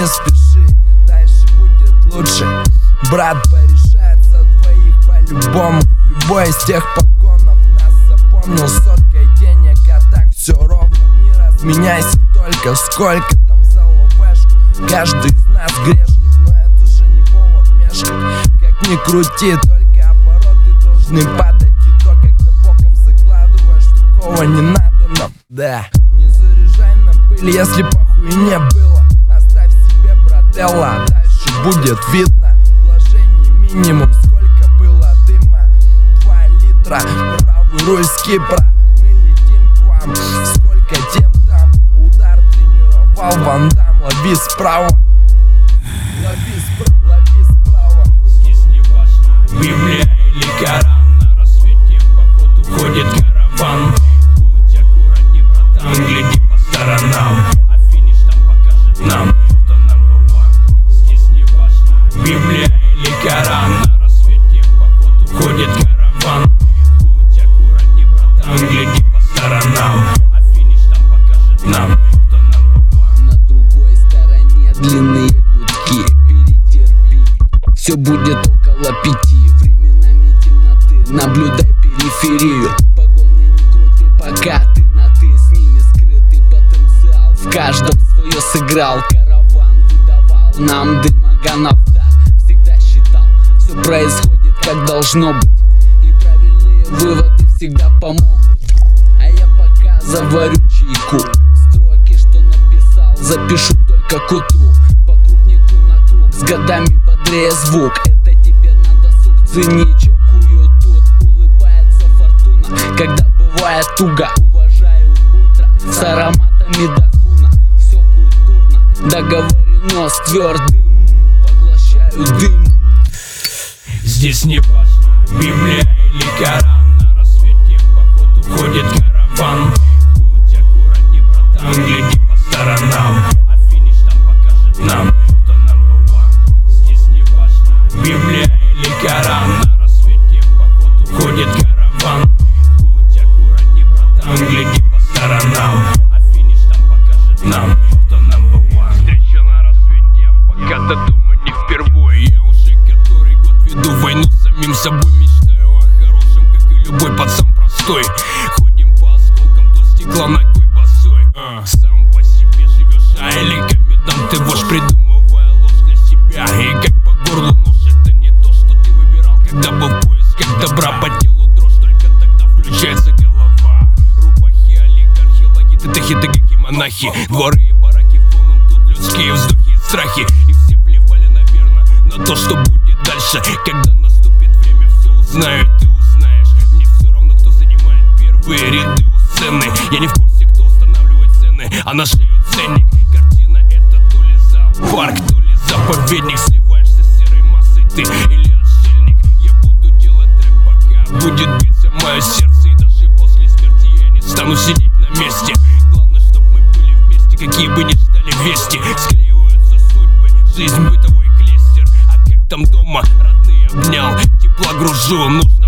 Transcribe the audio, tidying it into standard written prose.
не спеши, дальше будет лучше. Брат, порешает за двоих по-любому. Любой из тех погонов нас запомнил соткой денег, а так все ровно. Не разменяйся только, сколько там за ловешку. Каждый из нас грешник, но это же не повод мешкать. Как ни крути, только обороты должны падать. И то, когда боком закладываешь, такого не надо нам. Да, не заряжай на пыль, если похуй не было. Оставь себе, брателла, дальше будет видно. Вложений минимум, сколько было дыма. 2 литра, правый руль с Кипра. Мы летим к вам, сколько тем там. Удар тренировал Ван Дам, лови справа. Лови справа. Здесь не важно, Библия или Коран. На рассвете в поход уходит караван. Будь аккуратней, братан, гляди по сторонам, а финиш там покажет нам, кто number one. Здесь не важно, Библия или Коран. На рассвете в поход уходит караван. Будь аккуратней, братан, гляди по сторонам, а финиш там покажет нам, кто number one. На другой стороне длинные гудки, перетерпи, все будет около 5. Временами темноты, наблюдай периферию. Погоны не круты, пока ты на ты. С ними скрытый потенциал, в каждом свое сыграл. Караван выдавал нам дымоганов дар. Всегда считал, все происходит как должно быть, и правильные выводы всегда помогут. А я пока заварю чайку, строки, что написал, запишу только к утру. По крупнику на круг, с годами бодрее звук. Это тебе на досуг, цени, чокую тут. Улыбается фортуна, когда бывает туго. Уважаю утро с ароматами дохуна. Все культурно, договорено с твердым. Поглощаю дым. Здесь не важно, Библия или Коран. На рассвете в поход уходит караван. Будь аккуратней, братан, гляди по сторонам, а финиш там покажет нам, кто number one. Здесь не важно, Библия или Коран. На рассвете в поход уходит караван. Будь аккуратней, братан, гляди по сторонам, а финиш там покажет нам, кто number one. Встреча на рассвете, пока-то дома не впервые. Я уже который год веду войну с самим собой. Мечтаю о хорошем, как и любой пацан простой. Ходим по осколкам, до стекла ногой босой. Сам по себе живешь, а или комендант ты вождь, придумывая ложь для себя. И как по горлу нож, это не то, что ты выбирал, когда был в поисках добра. По телу дрожь, только тогда включается голова. Рубахи, олигархи, лаги, тетахи, тагахи, монахи. Дворы и бараки, фоном тут людские вздохи и страхи. И все плевали, наверное, на то, что будет дальше. Когда наступит время, все узнаю, ты узнаешь. Мне все равно, кто занимает первые ряды у сцены. Я не в курсе, кто устанавливает цены, а на шею ценник. Картина это то ли зоопарк, то ли заповедник. Сливаешься с серой массой ты или отшельник. Я буду делать трек, пока будет биться мое сердце. И даже после смерти я не стану сидеть на месте. Главное, чтоб мы были вместе, какие бы ни стали вести. Склеиваются судьбы, жизнь бытовой клестер. А как там дома, родные обнял, тепла гружу, нужно